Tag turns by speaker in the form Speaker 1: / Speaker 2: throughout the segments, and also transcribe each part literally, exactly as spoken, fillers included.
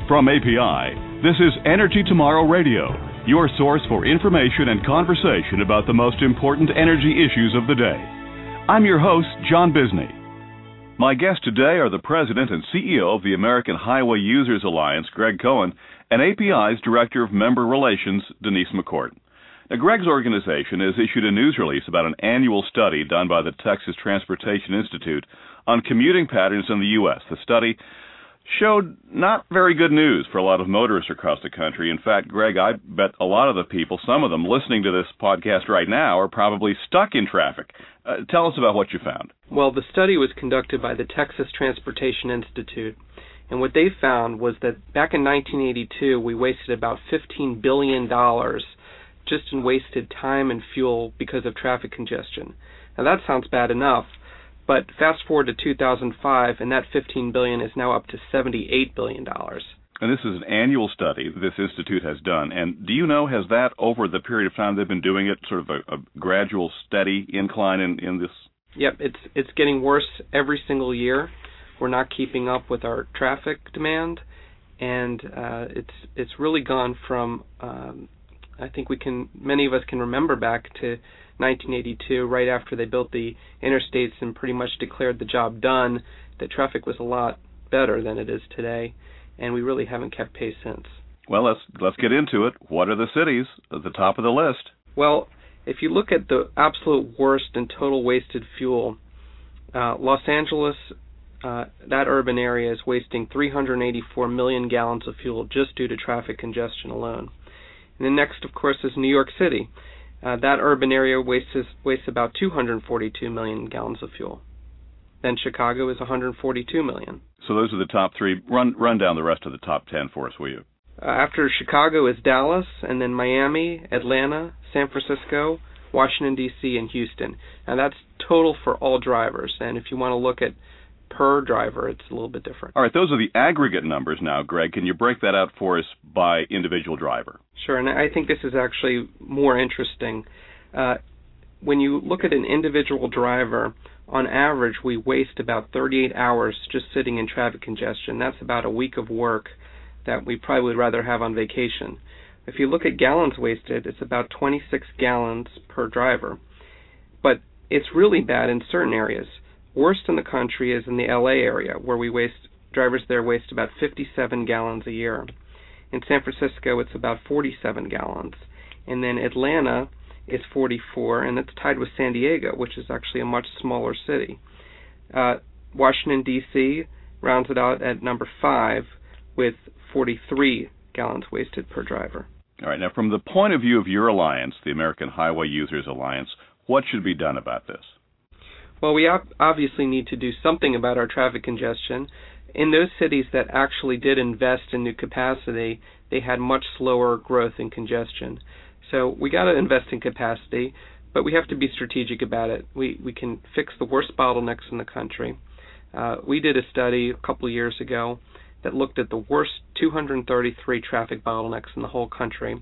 Speaker 1: From A P I, this is Energy Tomorrow Radio, your source for information and conversation about the most important energy issues of the day. I'm your host, John Bisney. My guests today are the President and C E O of the American Highway Users Alliance, Greg Cohen, and A P I's Director of Member Relations, Denise McCourt. Now, Greg's organization has issued a news release about an annual study done by the Texas Transportation Institute on commuting patterns in the U S The study showed not very good news for a lot of motorists across the country. In fact, Greg, I bet a lot of the people, some of them listening to this podcast right now, are probably stuck in traffic. Uh, tell us about what you found.
Speaker 2: Well, the study was conducted by the Texas Transportation Institute, and what they found was that back in nineteen eighty-two, we wasted about fifteen billion dollars just in wasted time and fuel because of traffic congestion. Now, that sounds bad enough. But fast forward to two thousand five, and that fifteen billion dollars is now up to seventy-eight billion dollars.
Speaker 1: And this is an annual study this institute has done. And do you know, has that, over the period of time they've been doing it, sort of a, a gradual, steady incline in, in this?
Speaker 2: Yep, it's it's getting worse every single year. We're not keeping up with our traffic demand, and uh, it's it's really gone from, um, I think we can, many of us can remember back to nineteen eighty-two, right after they built the interstates and pretty much declared the job done, that traffic was a lot better than it is today, and we really haven't kept pace since.
Speaker 1: Well, let's let's get into it. What are the cities at the top of the list?
Speaker 2: Well, if you look at the absolute worst in total wasted fuel, uh, Los Angeles, uh, that urban area is wasting three hundred eighty-four million gallons of fuel just due to traffic congestion alone. And then next, of course, is New York City. Uh, that urban area wastes, wastes about two hundred forty-two million gallons of fuel. Then Chicago is one hundred forty-two million.
Speaker 1: So those are the top three. Run run down the rest of the top ten for us, will you?
Speaker 2: Uh, after Chicago is Dallas, and then Miami, Atlanta, San Francisco, Washington, D C, and Houston. Now that's total for all drivers, and if you want to look at per driver, it's a little bit different.
Speaker 1: All right, those are the aggregate numbers now, Greg. Can you break that out for us by individual driver?
Speaker 2: Sure, and I think this is actually more interesting. Uh, when you look at an individual driver, on average, we waste about thirty-eight hours just sitting in traffic congestion. That's about a week of work that we probably would rather have on vacation. If you look at gallons wasted, it's about twenty-six gallons per driver. But it's really bad in certain areas. Worst in the country is in the L A area, where we waste drivers there waste about fifty-seven gallons a year. In San Francisco, it's about forty-seven gallons. And then Atlanta is forty-four, and it's tied with San Diego, which is actually a much smaller city. Uh, Washington, D C rounds it out at number five with forty-three gallons wasted per driver.
Speaker 1: All right, now from the point of view of your alliance, the American Highway Users Alliance, what should be done about this?
Speaker 2: Well, we obviously need to do something about our traffic congestion. In those cities that actually did invest in new capacity, they had much slower growth in congestion. So we got to invest in capacity, but we have to be strategic about it. We we can fix the worst bottlenecks in the country. Uh, we did a study a couple of years ago that looked at the worst two hundred thirty-three traffic bottlenecks in the whole country,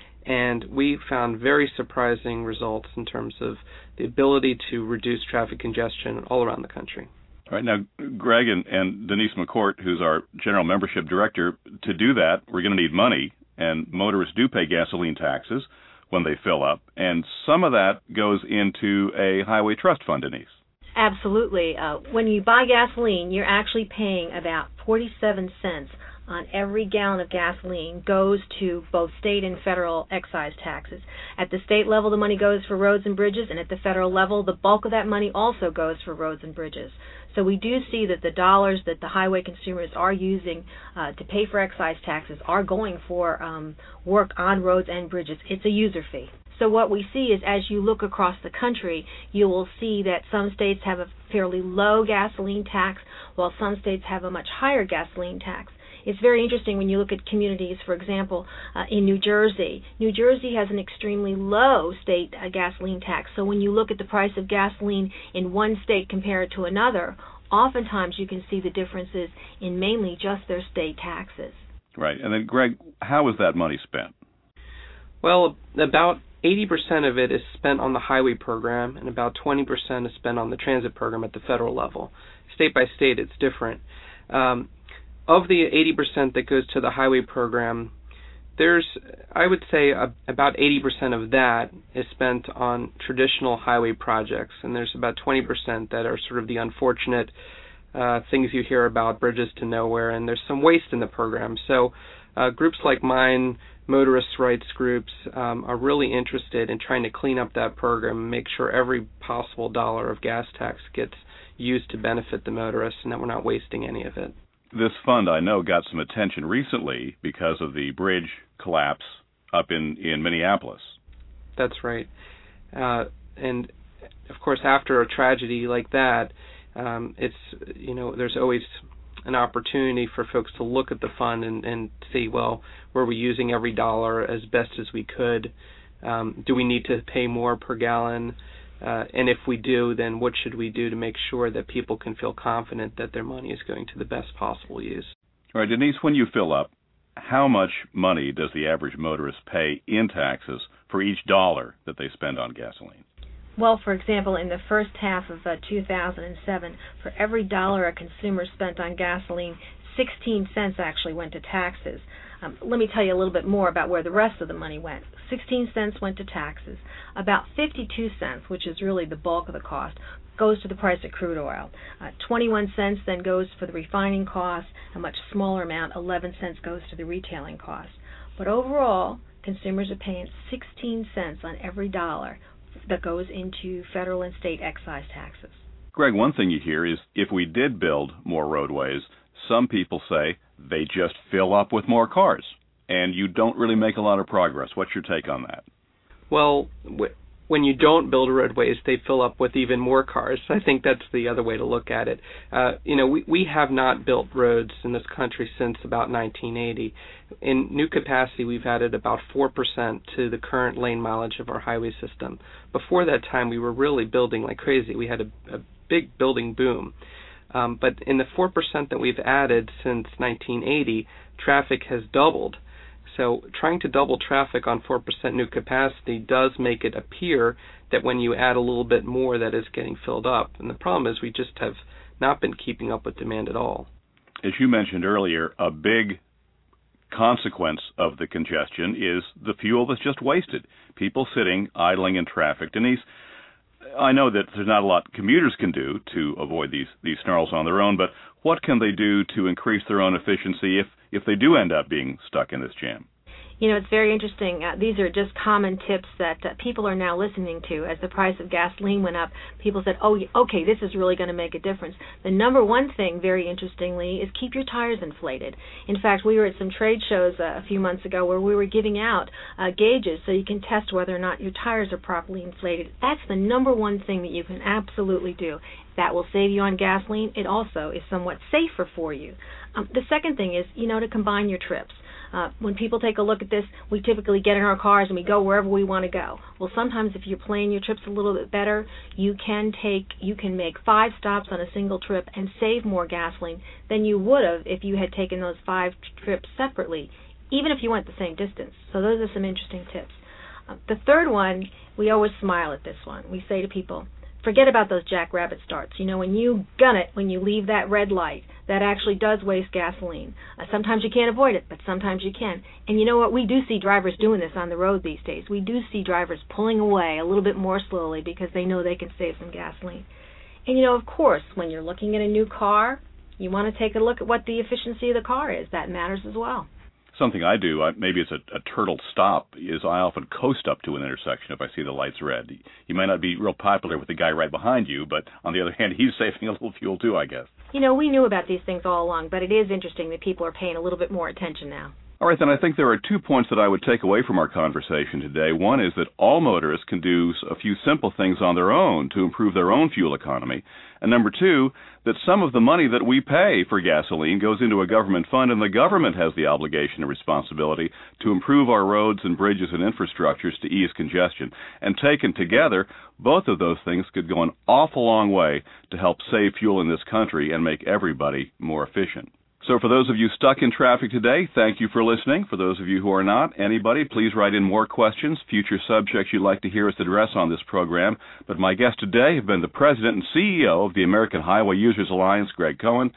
Speaker 2: and we found very surprising results in terms of the ability to reduce traffic congestion all around the country.
Speaker 1: All right, now, Greg and, and Denise McCourt, who's our General Membership Director, to do that, we're going to need money, and motorists do pay gasoline taxes when they fill up, and some of that goes into a highway trust fund, Denise.
Speaker 3: Absolutely. Uh, when you buy gasoline, you're actually paying about forty-seven cents on every gallon of gasoline goes to both state and federal excise taxes. At the state level, the money goes for roads and bridges, and at the federal level, the bulk of that money also goes for roads and bridges. So we do see that the dollars that the highway consumers are using uh, to pay for excise taxes are going for um, work on roads and bridges. It's a user fee. So what we see is, as you look across the country, you will see that some states have a fairly low gasoline tax, while some states have a much higher gasoline tax. It's very interesting when you look at communities, for example, uh, in New Jersey. New Jersey has an extremely low state uh, gasoline tax. So when you look at the price of gasoline in one state compared to another, oftentimes you can see the differences in mainly just their state taxes.
Speaker 1: Right. And then, Greg, how is that money spent?
Speaker 2: Well, about eighty percent of it is spent on the highway program, and about twenty percent is spent on the transit program at the federal level. State by state, it's different. Um, of the eighty percent that goes to the highway program, there's, I would say, a, about eighty percent of that is spent on traditional highway projects, and there's about twenty percent that are sort of the unfortunate uh, things you hear about, bridges to nowhere, and there's some waste in the program. So uh, groups like mine, motorists' rights groups, um, are really interested in trying to clean up that program and make sure every possible dollar of gas tax gets used to benefit the motorists and that we're not wasting any of it.
Speaker 1: This fund, I know, got some attention recently because of the bridge collapse up in, in Minneapolis.
Speaker 2: That's right. Uh, and, of course, after a tragedy like that, um, it's, you know, there's always an opportunity for folks to look at the fund and, and see, well, were we using every dollar as best as we could? Um, do we need to pay more per gallon? Uh, and if we do, then what should we do to make sure that people can feel confident that their money is going to the best possible use?
Speaker 1: All right, Denise, when you fill up, how much money does the average motorist pay in taxes for each dollar that they spend on gasoline?
Speaker 3: Well, for example, in the first half of uh, two thousand seven, for every dollar a consumer spent on gasoline, sixteen cents actually went to taxes. Um, let me tell you a little bit more about where the rest of the money went. sixteen cents went to taxes. About fifty-two cents, which is really the bulk of the cost, goes to the price of crude oil. Uh, twenty-one cents then goes for the refining costs. A much smaller amount, eleven cents, goes to the retailing costs. But overall, consumers are paying sixteen cents on every dollar that goes into federal and state excise taxes.
Speaker 1: Greg, one thing you hear is if we did build more roadways, some people say they just fill up with more cars, and you don't really make a lot of progress. What's your take on that?
Speaker 2: Well, w- when you don't build roadways, they fill up with even more cars. I think that's the other way to look at it. Uh, you know, we, we have not built roads in this country since about nineteen eighty. In new capacity, we've added about four percent to the current lane mileage of our highway system. Before that time, we were really building like crazy. We had a, a big building boom. Um, but in the four percent that we've added since nineteen eighty, traffic has doubled. So trying to double traffic on four percent new capacity does make it appear that when you add a little bit more, that is getting filled up. And the problem is we just have not been keeping up with demand at all.
Speaker 1: As you mentioned earlier, a big consequence of the congestion is the fuel that's just wasted. People sitting, idling in traffic. Denise, I know that there's not a lot commuters can do to avoid these, these snarls on their own, but what can they do to increase their own efficiency if, if they do end up being stuck in this jam?
Speaker 3: You know, it's very interesting. Uh, these are just common tips that uh, people are now listening to. As the price of gasoline went up, people said, oh, okay, this is really going to make a difference. The number one thing, very interestingly, is keep your tires inflated. In fact, we were at some trade shows uh, a few months ago where we were giving out uh, gauges so you can test whether or not your tires are properly inflated. That's the number one thing that you can absolutely do. That will save you on gasoline. It also is somewhat safer for you. Um, the second thing is, you know, to combine your trips. Uh, when people take a look at this, we typically get in our cars and we go wherever we want to go. Well, sometimes if you're planning your trips a little bit better, you can take, you can make five stops on a single trip and save more gasoline than you would have if you had taken those five trips separately, even if you went the same distance. So those are some interesting tips. Uh, the third one, we always smile at this one. We say to people, forget about those jackrabbit starts. You know, when you gun it, when you leave that red light, that actually does waste gasoline. Uh, sometimes you can't avoid it, but sometimes you can. And you know what? We do see drivers doing this on the road these days. We do see drivers pulling away a little bit more slowly because they know they can save some gasoline. And, you know, of course, when you're looking at a new car, you want to take a look at what the efficiency of the car is. That matters as well.
Speaker 1: Something I do, uh, maybe it's a, a turtle stop, is I often coast up to an intersection if I see the lights red. You may not be real popular with the guy right behind you, but on the other hand, he's saving a little fuel too, I guess.
Speaker 3: You know, we knew about these things all along, but it is interesting that people are paying a little bit more attention now.
Speaker 1: All right, then I think there are two points that I would take away from our conversation today. One is that all motorists can do a few simple things on their own to improve their own fuel economy. And number two, that some of the money that we pay for gasoline goes into a government fund, and the government has the obligation and responsibility to improve our roads and bridges and infrastructures to ease congestion. And taken together, both of those things could go an awful long way to help save fuel in this country and make everybody more efficient. So for those of you stuck in traffic today, thank you for listening. For those of you who are not, anybody, please write in more questions, future subjects you'd like to hear us address on this program. But my guests today have been the President and C E O of the American Highway Users Alliance, Greg Cohen,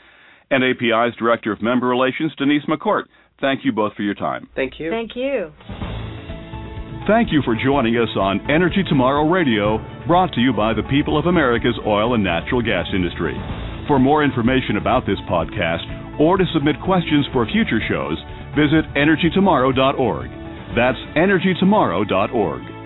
Speaker 1: And A P I's Director of Member Relations, Denise McCourt. Thank you both for your time.
Speaker 2: Thank you.
Speaker 3: Thank you.
Speaker 1: Thank you for joining us on Energy Tomorrow Radio, brought to you by the people of America's oil and natural gas industry. For more information about this podcast or to submit questions for future shows, visit energy tomorrow dot org. That's energy tomorrow dot org.